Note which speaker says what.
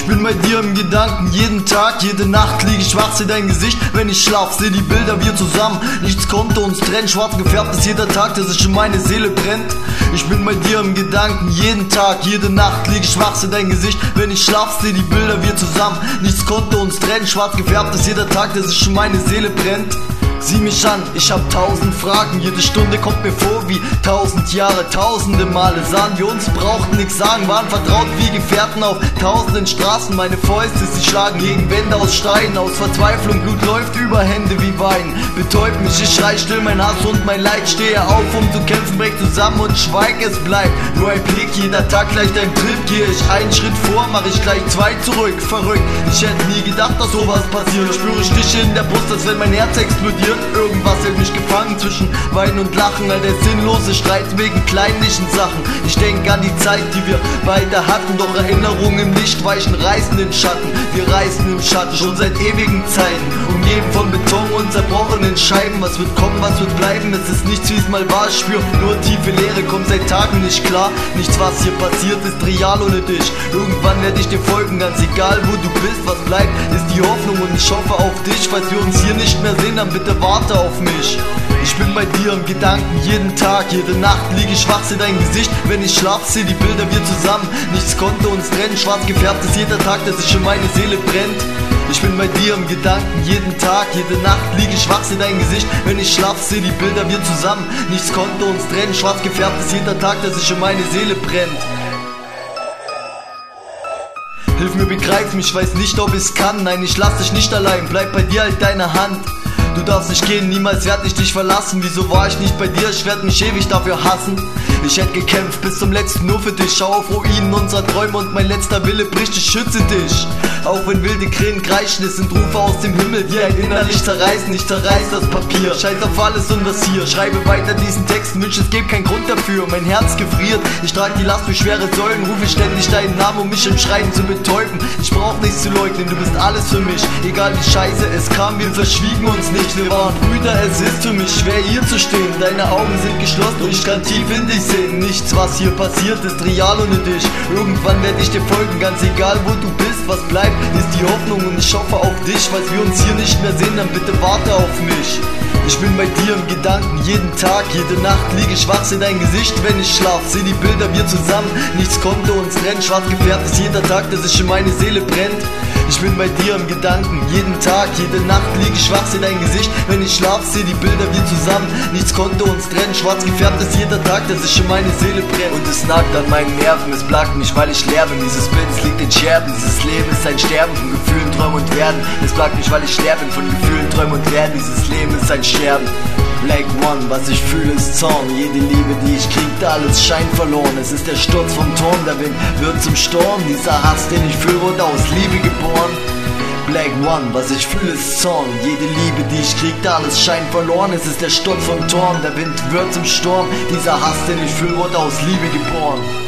Speaker 1: Ich bin bei dir im Gedanken, jeden Tag, jede Nacht lieg ich wach, seh dein Gesicht, wenn ich schlaf, seh die Bilder, wir zusammen, nichts konnte uns trennen, schwarz gefärbt ist jeder Tag, dass sich in meine Seele brennt. Ich bin bei dir im Gedanken, jeden Tag, jede Nacht lieg ich wach, seh dein Gesicht, wenn ich schlaf, seh die Bilder, wir zusammen, nichts konnte uns trennen, schwarz gefärbt ist jeder Tag, dass sich in meine Seele brennt. Sieh mich an, ich hab 1000 Fragen, jede Stunde kommt mir vor wie 1000 Jahre, tausende Male sahen wir uns, brauchten nix sagen, waren vertraut wie Gefährten auf tausenden Straßen, meine Fäuste, sie schlagen gegen Wände aus Stein, aus Verzweiflung, Blut läuft über Hände wie Wein, betäubt mich, ich schrei still mein Hass und mein Leid, stehe auf, um zu kämpfen, brech zusammen und schweig, es bleibt nur ein Blick, jeder Tag gleich dein Trip, gehe ich einen Schritt vor, mach ich gleich zwei zurück, verrückt, ich hätte nie gedacht, dass sowas passiert, spüre Stiche in der Brust, als wenn mein Herz explodiert. Irgendwas hält mich gefangen zwischen Weinen und Lachen, all der sinnlose Streit wegen kleinlichen Sachen. Ich denke an die Zeit, die wir beide hatten, doch Erinnerungen im Licht weichen, reißen den Schatten. Wir reißen im Schatten schon seit ewigen Zeiten, umgeben von Beton und zerbrochenen Scheiben. Was wird kommen, was wird bleiben, es ist nichts wie es mal war. Ich spür nur tiefe Leere, komm seit Tagen nicht klar. Nichts, was hier passiert, ist real ohne dich. Irgendwann werde ich dir folgen, ganz egal wo du bist. Was bleibt, ist die Hoffnung und ich hoffe auf dich. Falls wir uns hier nicht mehr sehen, dann bitte warte auf mich. Ich bin bei dir im Gedanken, jeden Tag, jede Nacht lieg ich wach, seh dein Gesicht, wenn ich schlaf, seh die Bilder, wir zusammen, nichts konnte uns trennen, schwarz gefärbt ist jeder Tag, dass sich in meine Seele brennt. Ich bin bei dir im Gedanken, jeden Tag, jede Nacht lieg ich wach, seh dein Gesicht, wenn ich schlaf, seh die Bilder, wir zusammen, nichts konnte uns trennen, schwarz gefärbt ist jeder Tag, dass sich in meine Seele brennt. Hilf mir, begreif mich, weiß nicht, ob ich's kann, nein, ich lass dich nicht allein, bleib bei dir, halt deine Hand. Du darfst nicht gehen, niemals werd ich dich verlassen. Wieso war ich nicht bei dir? Ich werd mich ewig dafür hassen. Ich hätte gekämpft bis zum letzten nur für dich. Schau auf Ruinen unserer Träume und mein letzter Wille bricht, ich schütze dich. Auch wenn wilde Krähen kreischen, es sind Rufe aus dem Himmel, die ein innerlich zerreißen. Ich zerreiß das Papier, scheiß auf alles und was hier. Schreibe weiter diesen Text, wünsch es gibt keinen Grund dafür. Mein Herz gefriert, ich trage die Last durch schwere Säulen. Rufe ständig deinen Namen, um mich im Schreien zu betäuben. Ich brauch nichts zu leugnen, du bist alles für mich. Egal wie scheiße es kam, wir verschwiegen uns nicht. Wir waren Brüder, es ist für mich schwer hier zu stehen. Deine Augen sind geschlossen und ich kann tief in dich sehen. Nichts, was hier passiert, ist real ohne dich. Irgendwann werde ich dir folgen, ganz egal wo du bist. Was bleibt, ist die Hoffnung und ich hoffe auf dich. Falls wir uns hier nicht mehr sehen, dann bitte warte auf mich. Ich bin bei dir im Gedanken, jeden Tag, jede Nacht lieg ich wach, seh dein Gesicht, wenn ich schlaf, seh die Bilder, wir zusammen, nichts konnte uns trennen, schwarz gefärbt ist jeder Tag, dass sich in meine Seele brennt. Ich bin bei dir im Gedanken, jeden Tag, jede Nacht lieg ich wach, seh dein Gesicht, wenn ich schlaf, seh die Bilder, wir zusammen, nichts konnte uns trennen, schwarz gefärbt ist jeder Tag, dass sich in meine Seele brennt. Und es nagt an meinen Nerven, es plagt mich, weil ich leer bin, dieses Bild, es liegt in Scherben, dieses Leben ist ein Sterben von Gefühlen, Träumen und Werden. Es plagt mich, weil ich leer bin von Gefühlen, Träumen und Werden, dieses Leben ist ein Sterben. Black One, was ich fühle ist Zorn, jede Liebe, die ich kriegte, alles scheint verloren. Es ist der Sturz vom Turm, der Wind wird zum Sturm, dieser Hass, den ich fühle, wurde aus Liebe geboren. Black One, was ich fühle ist Zorn, jede Liebe, die ich kriegte, alles scheint verloren. Es ist der Sturz vom Turm, der Wind wird zum Sturm, dieser Hass, den ich fühle, wurde aus Liebe geboren.